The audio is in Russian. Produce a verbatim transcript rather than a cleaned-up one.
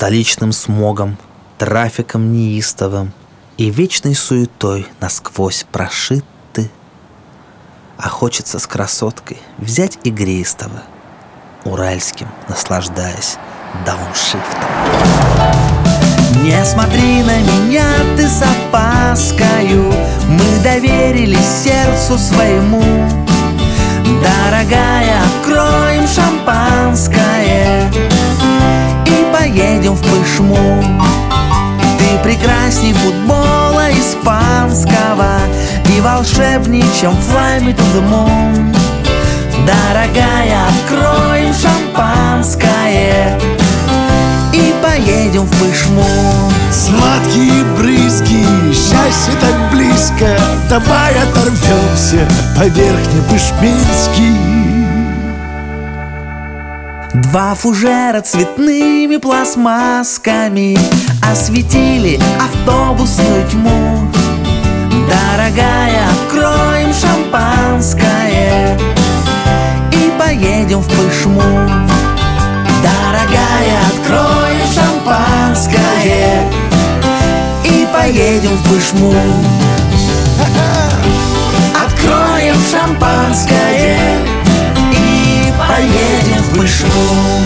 столичным смогом, трафиком неистовым и вечной суетой насквозь прошиты. А хочется с красоткой взять игристого, уральским наслаждаясь дауншифтом. Не смотри на меня ты с опаскою, мы доверились сердцу своему. Дорогая, откроем шампанское и поедем в Пышму. Ты прекрасней футбола испанского и волшебней, чем Fly Me to the Moon. Дорогая, откроем шампанское и поедем в Пышму. Сладкие брызги, счастье так близко, давай оторвемся по Верхнепышмински. Два фужера цветными пластмассками осветили автобусную тьму. Дорогая, откроем шампанское и поедем в Пышму. Дорогая, откроем шампанское и поедем в Пышму. Откроем шампанское и поедем в Пышму.